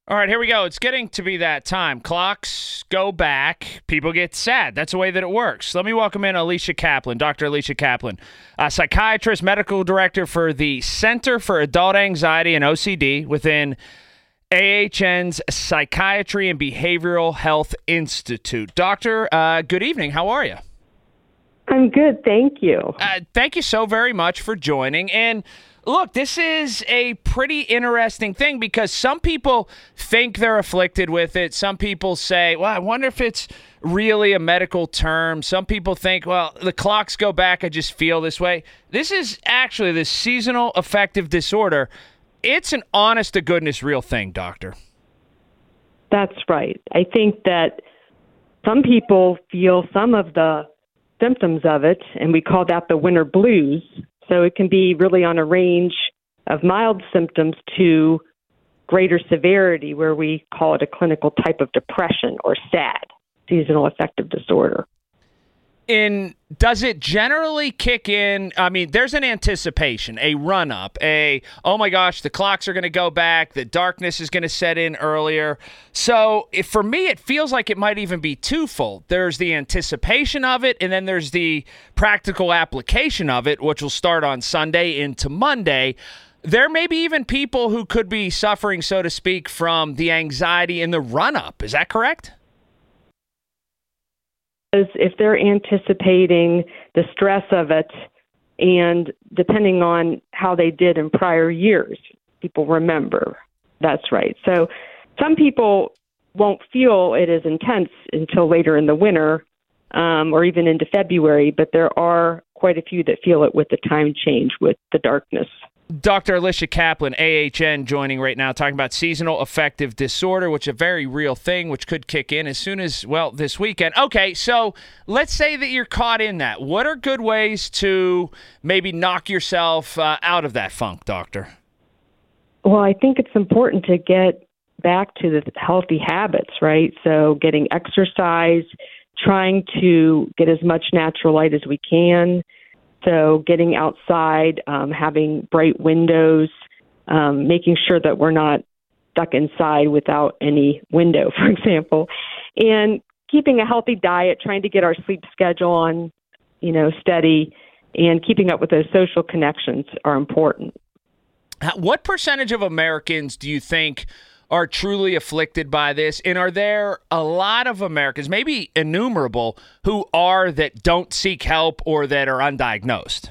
All right, here we go. It's getting to be that time. Clocks go back. People get sad. That's the way that it works. Let me welcome in Alicia Kaplan, Dr. Alicia Kaplan, a psychiatrist, medical director for the Center for Adult Anxiety and OCD within AHN's Psychiatry and Behavioral Health Institute. Doctor, good evening. How are you? I'm good, thank you. Thank you so very much for joining. And look, this is a pretty interesting thing because some people think they're afflicted with it. Some people say, well, I wonder if it's really a medical term. Some people think, well, the clocks go back. I just feel this way. This is actually the seasonal affective disorder. It's an honest-to-goodness real thing, doctor. That's right. I think that some people feel some of the symptoms of it, and we call that the winter blues. So it can be really on a range of mild symptoms to greater severity, where we call it a clinical type of depression or SAD, seasonal affective disorder. Does it generally kick in? I mean, there's an anticipation, a run-up, oh my gosh, the clocks are going to go back, the darkness is going to set in earlier. So for me, it feels like it might even be twofold. There's the anticipation of it, and then there's the practical application of it, which will start on Sunday into Monday. There may be even people who could be suffering, so to speak, from the anxiety in the run-up. Is that correct? If they're anticipating the stress of it, and depending on how they did in prior years, people remember. That's right. So some people won't feel it as intense until later in the winter or even into February, but there are quite a few that feel it with the time change, with the darkness. Dr. Alicia Kaplan, AHN, joining right now, talking about seasonal affective disorder, which is a very real thing, which could kick in as soon as, well, this weekend. Okay, so let's say that you're caught in that. What are good ways to maybe knock yourself out of that funk, doctor? Well, I think it's important to get back to the healthy habits, right? So getting exercise, trying to get as much natural light as we can. So getting outside, having bright windows, making sure that we're not stuck inside without any window, for example, and keeping a healthy diet, trying to get our sleep schedule on, steady, and keeping up with those social connections are important. What percentage of Americans do you think are truly afflicted by this? And are there a lot of Americans, maybe innumerable, that don't seek help or that are undiagnosed?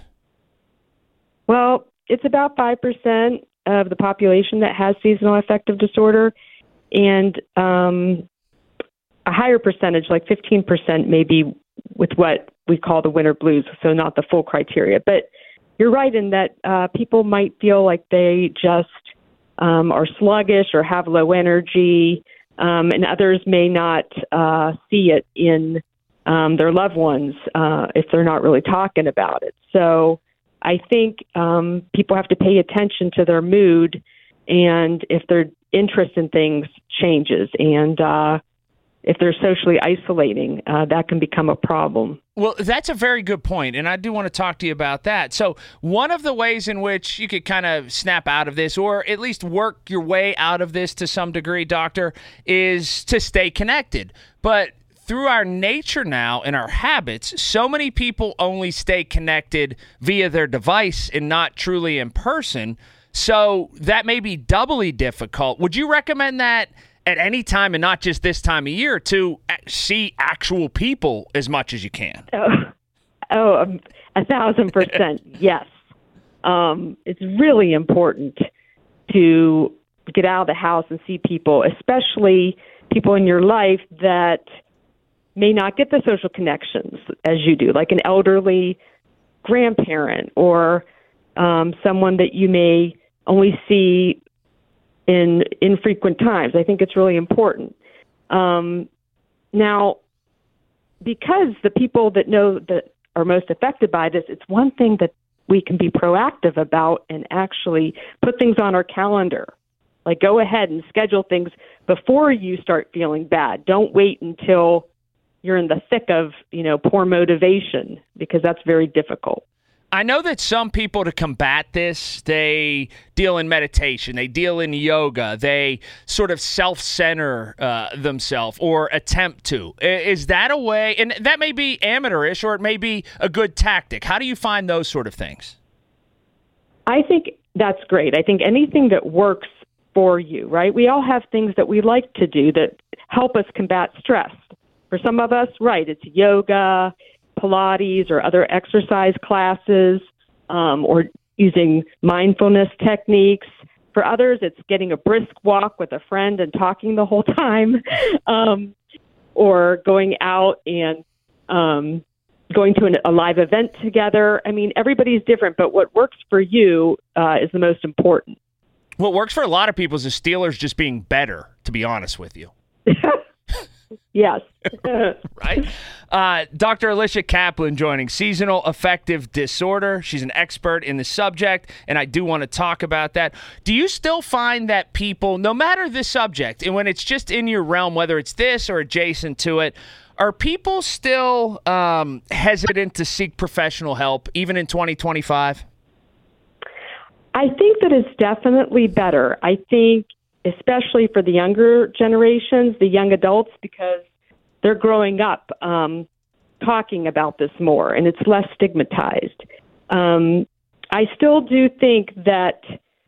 Well, it's about 5% of the population that has seasonal affective disorder, and a higher percentage, like 15%, maybe with what we call the winter blues, so not the full criteria. But you're right in that people might feel like they just are sluggish or have low energy, and others may not see it in their loved ones if they're not really talking about it. So I think people have to pay attention to their mood, and if their interest in things changes, and if they're socially isolating, that can become a problem. Well, that's a very good point, and I do want to talk to you about that. So one of the ways in which you could kind of snap out of this, or at least work your way out of this to some degree, doctor, is to stay connected. But through our nature now and our habits, so many people only stay connected via their device and not truly in person. So that may be doubly difficult. Would you recommend that at any time, and not just this time of year, to see actual people as much as you can? 1,000%, yes. It's really important to get out of the house and see people, especially people in your life that may not get the social connections as you do, like an elderly grandparent or someone that you may only see in infrequent times. I think it's really important. Now, because the people that are most affected by this, it's one thing that we can be proactive about and actually put things on our calendar. Like, go ahead and schedule things before you start feeling bad. Don't wait until you're in the thick of, poor motivation, because that's very difficult. I know that some people, to combat this, they deal in meditation, they deal in yoga, they sort of self-center themselves or attempt to. Is that a way? And that may be amateurish or it may be a good tactic. How do you find those sort of things? I think that's great. I think anything that works for you, right? We all have things that we like to do that help us combat stress. For some of us, right, it's yoga, Pilates, or other exercise classes, or using mindfulness techniques. For others, it's getting a brisk walk with a friend and talking the whole time, or going out and going to a live event together. I mean, everybody's different, but what works for you is the most important. What works for a lot of people is the Steelers just being better, to be honest with you. Yes. Right? Dr. Alicia Kaplan joining Seasonal Affective Disorder. She's an expert in the subject, and I do want to talk about that. Do you still find that people, no matter the subject, and when it's just in your realm, whether it's this or adjacent to it, are people still hesitant to seek professional help, even in 2025? I think that it's definitely better. I think especially for the younger generations, the young adults, because they're growing up talking about this more, and it's less stigmatized. I still do think that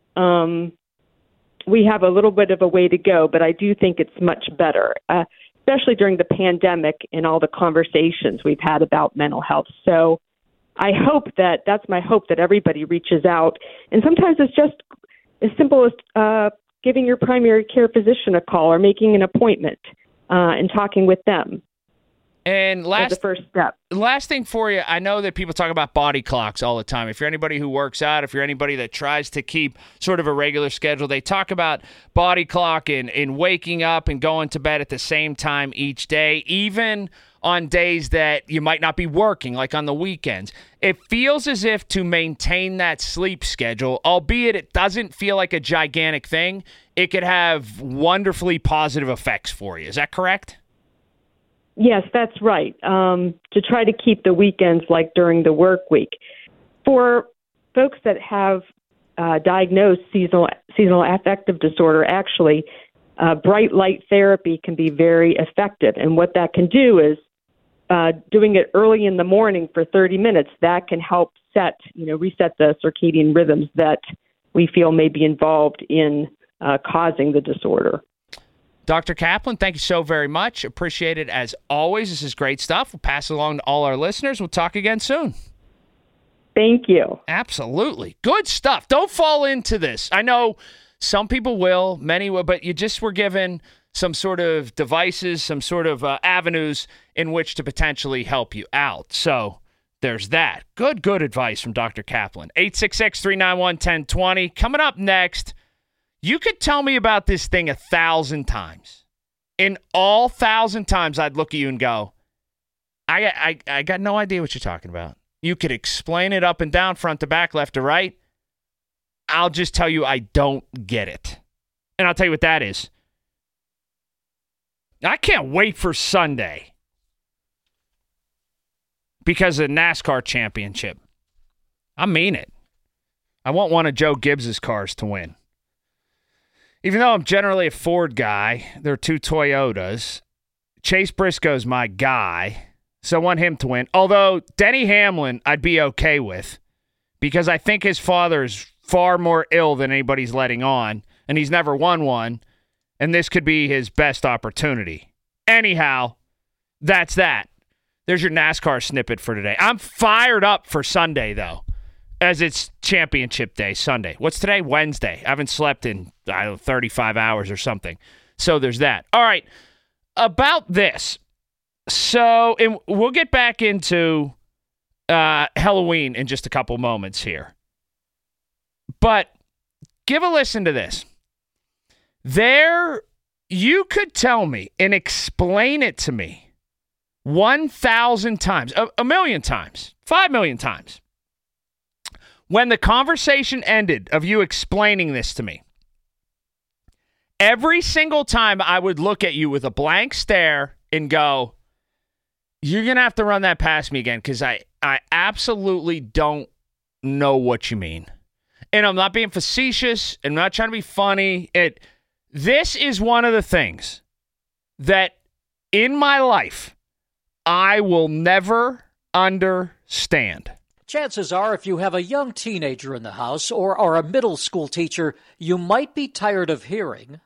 we have a little bit of a way to go, but I do think it's much better, especially during the pandemic and all the conversations we've had about mental health. So I hope that's my hope, that everybody reaches out. And sometimes it's just as simple as giving your primary care physician a call or making an appointment and talking with them. And the first step. Last thing for you, I know that people talk about body clocks all the time. If you're anybody who works out, if you're anybody that tries to keep sort of a regular schedule, they talk about body clock and waking up and going to bed at the same time each day, even on days that you might not be working, like on the weekends. It feels as if to maintain that sleep schedule, albeit it doesn't feel like a gigantic thing, it could have wonderfully positive effects for you. Is that correct? Yes, that's right. To try to keep the weekends like during the work week. For folks that have diagnosed seasonal affective disorder, actually, bright light therapy can be very effective. And what that can do is doing it early in the morning for 30 minutes, that can help reset the circadian rhythms that we feel may be involved in causing the disorder. Dr. Kaplan, thank you so very much. Appreciate it as always. This is great stuff. We'll pass it along to all our listeners. We'll talk again soon. Thank you. Absolutely. Good stuff. Don't fall into this. I know some people will, many will, but you just were given some sort of devices, some sort of avenues in which to potentially help you out. So there's that. Good advice from Dr. Kaplan. 866-391-1020. Coming up next, you could tell me about this thing 1,000 times. In all 1,000 times, I'd look at you and go, I got no idea what you're talking about. You could explain it up and down, front to back, left to right. I'll just tell you I don't get it. And I'll tell you what that is. I can't wait for Sunday because of the NASCAR championship. I mean it. I want one of Joe Gibbs's cars to win. Even though I'm generally a Ford guy, there are two Toyotas. Chase Briscoe's my guy, so I want him to win. Although Denny Hamlin I'd be okay with because I think his father is far more ill than anybody's letting on, and he's never won one, and this could be his best opportunity. Anyhow, that's that. There's your NASCAR snippet for today. I'm fired up for Sunday, though, as it's championship day, Sunday. What's today? Wednesday. I haven't slept in, 35 hours or something. So there's that. All right, about this. So and we'll get back into Halloween in just a couple moments here. But give a listen to this. You could tell me and explain it to me 1,000 times, a million times, 5 million times. When the conversation ended of you explaining this to me, every single time I would look at you with a blank stare and go, you're going to have to run that past me again because I absolutely don't know what you mean. And I'm not being facetious. I'm not trying to be funny. This is one of the things that in my life I will never understand. Chances are, if you have a young teenager in the house or are a middle school teacher, you might be tired of hearing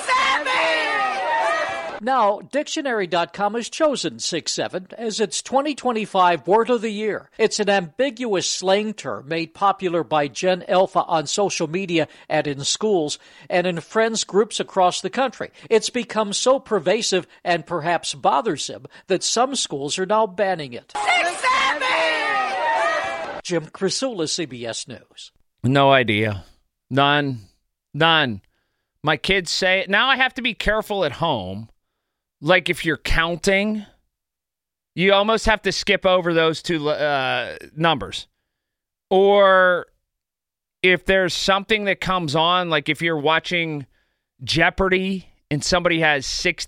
6-7! Now, Dictionary.com has chosen 6-7 as its 2025 Word of the Year. It's an ambiguous slang term made popular by Gen Alpha on social media and in schools and in friends groups across the country. It's become so pervasive and perhaps bothersome that some schools are now banning it. 6-7! Jim Krasula, CBS News. No idea. None. My kids say it. Now I have to be careful at home. Like if you're counting, you almost have to skip over those two numbers. Or if there's something that comes on, like if you're watching Jeopardy and somebody has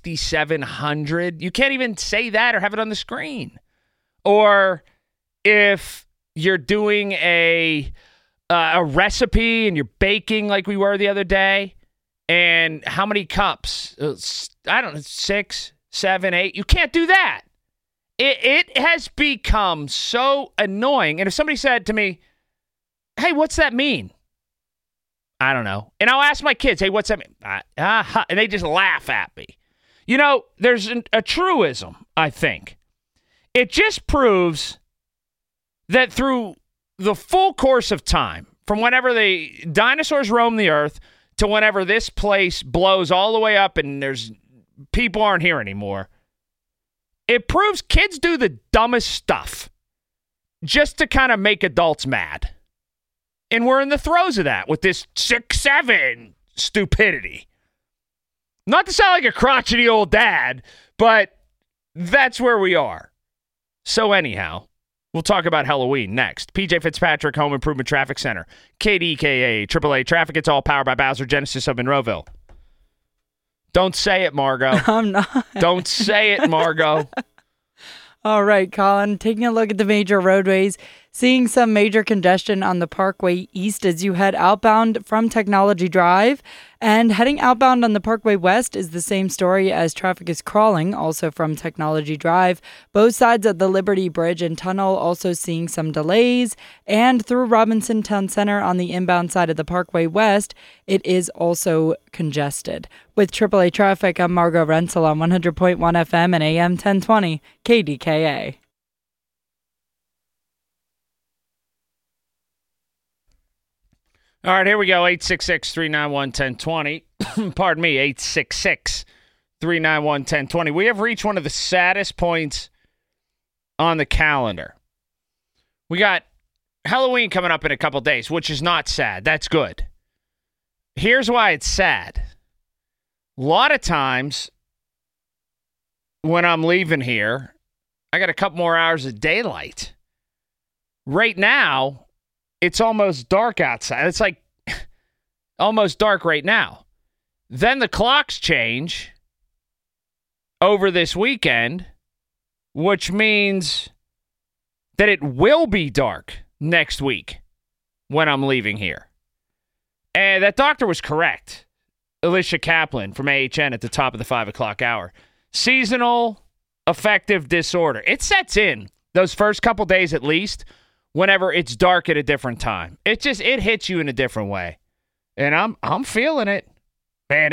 6,700, you can't even say that or have it on the screen. Or if you're doing a recipe and you're baking like we were the other day, and how many cups? I don't know, 6, 7, 8. You can't do that. It has become so annoying. And if somebody said to me, hey, what's that mean? I don't know. And I'll ask my kids, hey, what's that mean? And they just laugh at me. You know, there's a truism, I think. It just proves that through the full course of time, from whenever the dinosaurs roamed the earth to whenever this place blows all the way up and there's people aren't here anymore, it proves kids do the dumbest stuff just to kind of make adults mad. And we're in the throes of that with this 6-7 stupidity. Not to sound like a crotchety old dad, but that's where we are. So anyhow, we'll talk about Halloween next. PJ Fitzpatrick, Home Improvement Traffic Center. KDKA, AAA Traffic. It's all powered by Bowser Genesis of Monroeville. Don't say it, Margo. I'm not. Don't say it, Margo. All right, Colin. Taking a look at the major roadways, seeing some major congestion on the Parkway East as you head outbound from Technology Drive. And heading outbound on the Parkway West is the same story as traffic is crawling, also from Technology Drive. Both sides of the Liberty Bridge and Tunnel also seeing some delays. And through Robinson Town Center on the inbound side of the Parkway West, it is also congested. With AAA Traffic, I'm Margo Renzel on 100.1 FM and AM 1020 KDKA. All right, here we go. 866-391-1020. Pardon me, 866-391-1020. We have reached one of the saddest points on the calendar. We got Halloween coming up in a couple days, which is not sad. That's good. Here's why it's sad. A lot of times when I'm leaving here, I got a couple more hours of daylight. Right now, it's almost dark outside. It's like almost dark right now. Then the clocks change over this weekend, which means that it will be dark next week when I'm leaving here. And that doctor was correct. Alicia Kaplan from AHN at the top of the 5 o'clock hour. Seasonal affective disorder. It sets in those first couple days at least whenever it's dark at a different time. It hits you in a different way. And I'm feeling it. Man,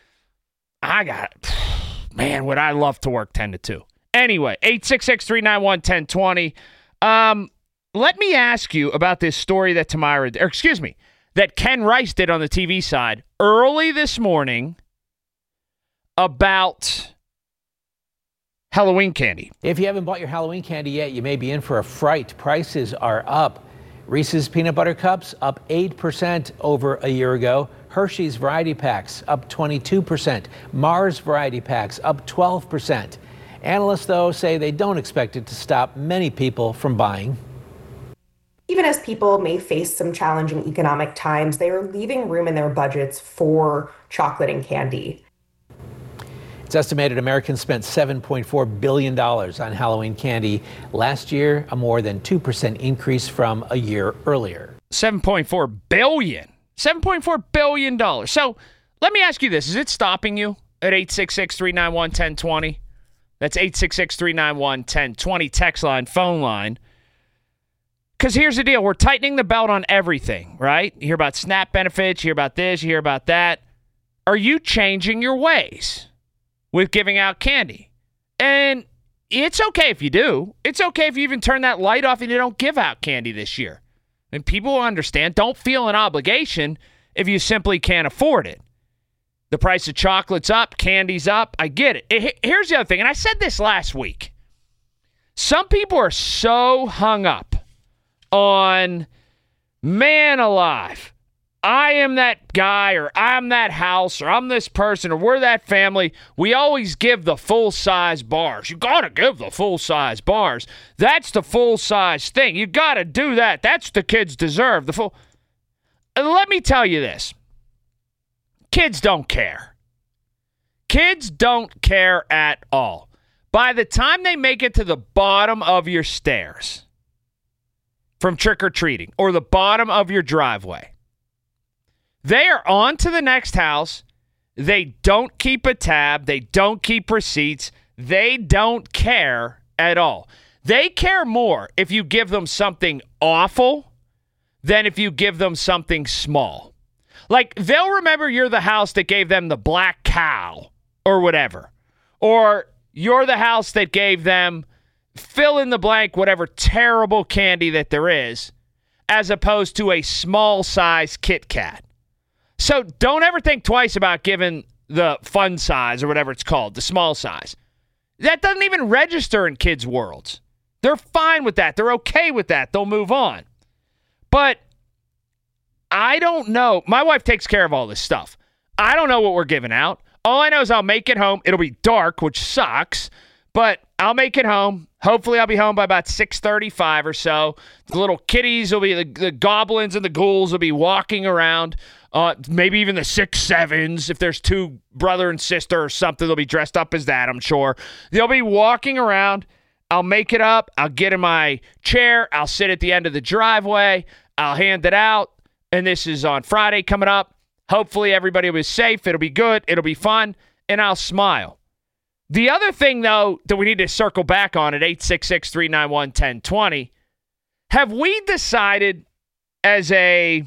man, would I love to work 10 to 2. Anyway, 866-391-1020. Let me ask you about this story that that Ken Rice did on the TV side early this morning about Halloween candy. If you haven't bought your Halloween candy yet, you may be in for a fright. Prices are up. Reese's Peanut Butter Cups up 8% over a year ago. Hershey's Variety Packs up 22%. Mars Variety Packs up 12%. Analysts, though, say they don't expect it to stop many people from buying. Even as people may face some challenging economic times, they are leaving room in their budgets for chocolate and candy. It's estimated Americans spent $7.4 billion on Halloween candy last year, a more than 2% increase from a year earlier. $7.4 billion. $7.4 billion. So let me ask you this. Is it stopping you at 866-391-1020? That's 866-391-1020. Text line, phone line. Because here's the deal. We're tightening the belt on everything, right? You hear about SNAP benefits. You hear about this. You hear about that. Are you changing your ways with giving out candy? And it's okay if you do. It's okay if you even turn that light off and you don't give out candy this year. And people will understand. Don't feel an obligation if you simply can't afford it. The price of chocolate's up, candy's up. I get it. Here's the other thing, and I said this last week. Some people are so hung up on, man alive, I am that guy, or I'm that house, or I'm this person, or we're that family. We always give the full-size bars. You got to give the full-size bars. That's the full-size thing. You got to do that. That's what the kids deserve. And let me tell you this. Kids don't care. Kids don't care at all. By the time they make it to the bottom of your stairs from trick-or-treating or the bottom of your driveway, they are on to the next house. They don't keep a tab. They don't keep receipts. They don't care at all. They care more if you give them something awful than if you give them something small. Like, they'll remember you're the house that gave them the black cow or whatever. Or you're the house that gave them fill in the blank, whatever terrible candy that there is, as opposed to a small size Kit Kat. So don't ever think twice about giving the fun size or whatever it's called, the small size. That doesn't even register in kids' worlds. They're fine with that. They're okay with that. They'll move on. But I don't know. My wife takes care of all this stuff. I don't know what we're giving out. All I know is I'll make it home. It'll be dark, which sucks, but I'll make it home. Hopefully I'll be home by about 6:35 or so. The little kitties will be, the goblins and the ghouls will be walking around. Maybe even the 6-7s. If there's two brother and sister or something, they'll be dressed up as that, I'm sure. They'll be walking around. I'll make it up. I'll get in my chair. I'll sit at the end of the driveway. I'll hand it out. And this is on Friday coming up. Hopefully everybody will be safe. It'll be good. It'll be fun. And I'll smile. The other thing, though, that we need to circle back on at 866-391-1020, have we decided as a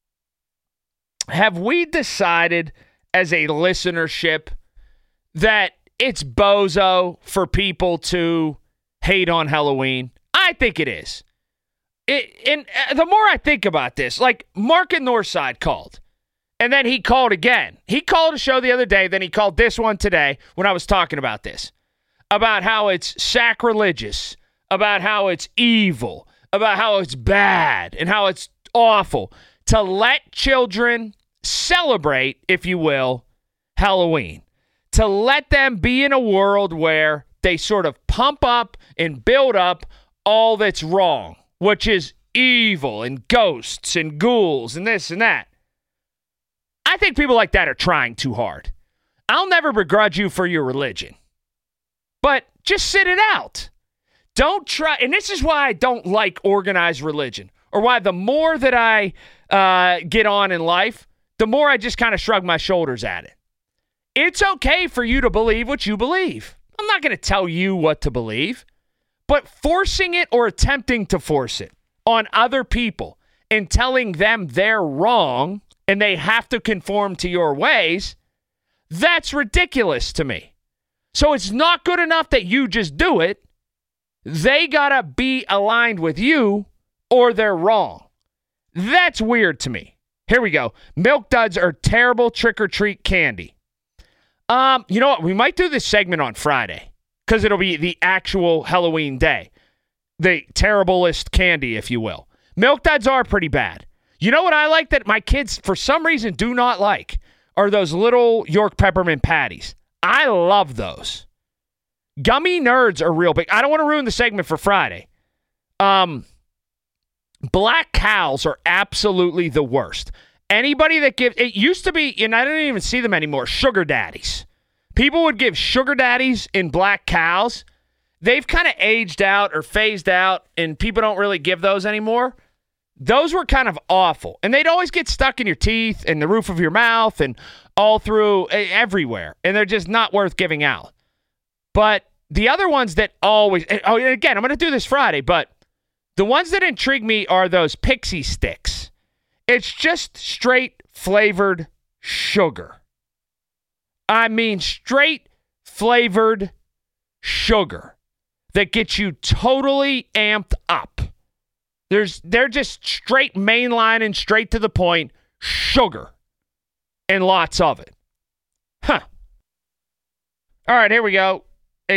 listenership that it's bozo for people to hate on Halloween? I think it is. And the more I think about this, like Mark in Northside called, and then he called again. He called a show the other day, then he called this one today when I was talking about this, about how it's sacrilegious, about how it's evil, about how it's bad, and how it's awful to let children celebrate, if you will, Halloween. To let them be in a world where they sort of pump up and build up all that's wrong, which is evil and ghosts and ghouls and this and that. I think people like that are trying too hard. I'll never begrudge you for your religion, but just sit it out. Don't try. And this is why I don't like organized religion, or why the more that I get on in life, the more I just kind of shrug my shoulders at it. It's okay for you to believe what you believe. I'm not going to tell you what to believe. But forcing it or attempting to force it on other people and telling them they're wrong and they have to conform to your ways, that's ridiculous to me. So it's not good enough that you just do it. They got to be aligned with you or they're wrong. That's weird to me. Here we go. Milk Duds are terrible trick-or-treat candy. You know what? We might do this segment on Friday, because it'll be the actual Halloween day. The terriblest candy, if you will. Milk Duds are pretty bad. You know what I like that my kids, for some reason, do not like? Are those little York peppermint patties. I love those. Gummy Nerds are real big. I don't want to ruin the segment for Friday. Black cows are absolutely the worst. Anybody that gives, it used to be, and I don't even see them anymore, sugar daddies. People would give sugar daddies in black cows. They've kind of aged out or phased out, and people don't really give those anymore. Those were kind of awful. And they'd always get stuck in your teeth and the roof of your mouth and all through everywhere. And they're just not worth giving out. But the other ones that always, oh, and again, I'm going to do this Friday, but the ones that intrigue me are those Pixie Sticks. It's just straight flavored sugar. I mean, straight flavored sugar that gets you totally amped up. They're just straight mainline and straight to the point sugar and lots of it. Huh. All right, here we go.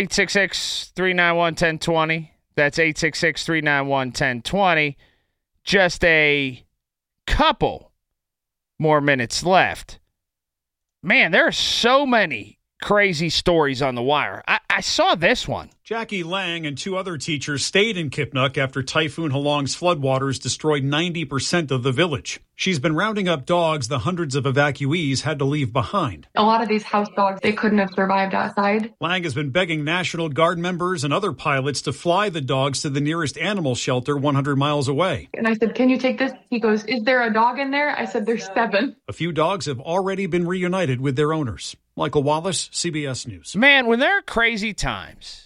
866-391-1020. That's 866-391-1020. Just a couple more minutes left. Man, there are so many crazy stories on the wire. I saw this one. Jackie Lang and 2 other teachers stayed in Kipnuk after Typhoon Halong's floodwaters destroyed 90% of the village. She's been rounding up dogs the hundreds of evacuees had to leave behind. A lot of these house dogs, they couldn't have survived outside. Lang has been begging National Guard members and other pilots to fly the dogs to the nearest animal shelter 100 miles away. And I said, can you take this? He goes, is there a dog in there? I said, there's 7. A few dogs have already been reunited with their owners. Michael Wallace, CBS News. Man, when there are crazy times,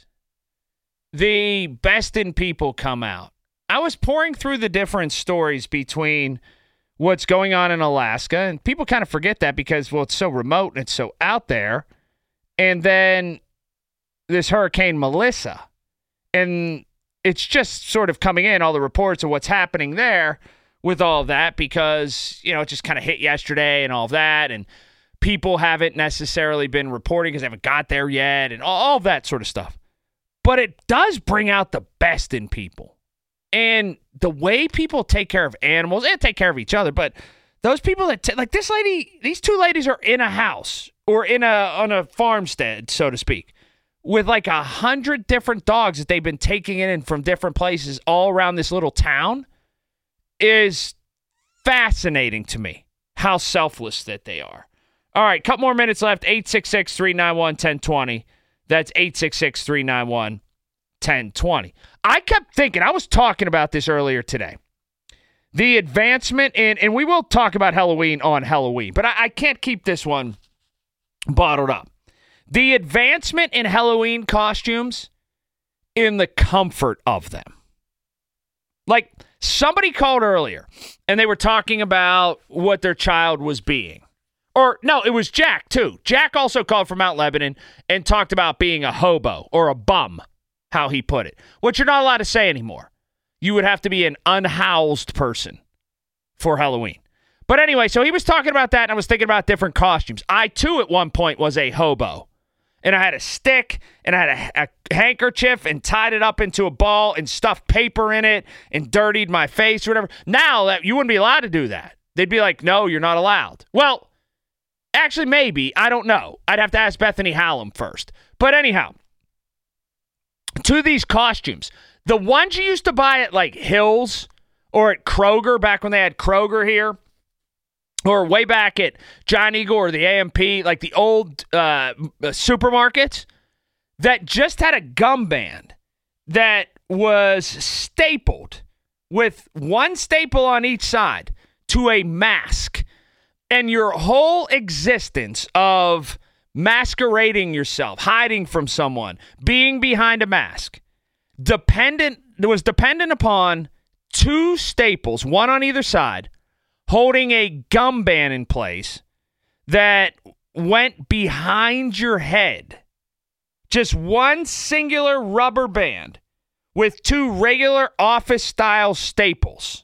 the best in people come out. I was pouring through the different stories between what's going on in Alaska, and people kind of forget that because, well, it's so remote and it's so out there. And then this Hurricane Melissa, and it's just sort of coming in, all the reports of what's happening there with all of that because, you know, it just kind of hit yesterday and all of that, and people haven't necessarily been reporting because they haven't got there yet and all of that sort of stuff. But it does bring out the best in people. And the way people take care of animals and take care of each other, but those people that, like this lady, these 2 ladies are in a house or on a farmstead, so to speak, with like 100 different dogs that they've been taking in from different places all around this little town is fascinating to me, how selfless that they are. All right, couple more minutes left, 866-391-1020. That's 866-391-1020. I kept thinking, I was talking about this earlier today. The advancement in, and we will talk about Halloween on Halloween, but I can't keep this one bottled up. The advancement in Halloween costumes in the comfort of them. Like, somebody called earlier, and they were talking about what their child was being. Or, no, it was Jack, too. Jack also called from Mount Lebanon and talked about being a hobo or a bum, how he put it, which you're not allowed to say anymore. You would have to be an unhoused person for Halloween. But anyway, so he was talking about that, and I was thinking about different costumes. I, too, at one point was a hobo. And I had a stick, and I had a handkerchief, and tied it up into a ball, and stuffed paper in it, and dirtied my face or whatever. Now, that you wouldn't be allowed to do that. They'd be like, no, you're not allowed. Well, actually, maybe. I don't know. I'd have to ask Bethany Hallam first. But anyhow, to these costumes, the ones you used to buy at like Hills or at Kroger back when they had Kroger here, or way back at Giant Eagle or the AMP, like the old supermarkets, that just had a gum band that was stapled with one staple on each side to a mask. And your whole existence of masquerading yourself, hiding from someone, being behind a mask, was dependent upon 2 staples, one on either side, holding a gum band in place that went behind your head. Just one singular rubber band with 2 regular office-style staples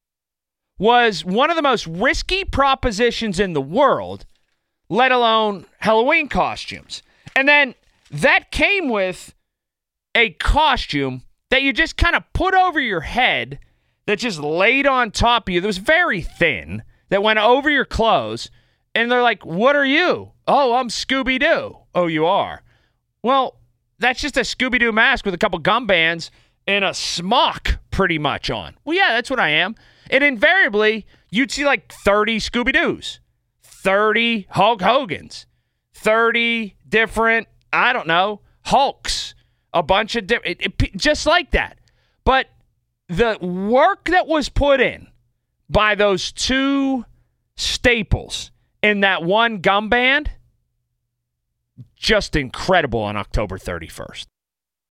was one of the most risky propositions in the world, let alone Halloween costumes. And then that came with a costume that you just kind of put over your head that just laid on top of you that was very thin, that went over your clothes, and they're like, what are you? Oh, I'm Scooby-Doo. Oh, you are? Well, that's just a Scooby-Doo mask with a couple gum bands and a smock pretty much on. Well, yeah, that's what I am. And invariably, you'd see like 30 Scooby-Doos, 30 Hulk Hogans, 30 different, I don't know, Hulks, a bunch of different, just like that. But the work that was put in by those two staples in that one gum band, just incredible on October 31st.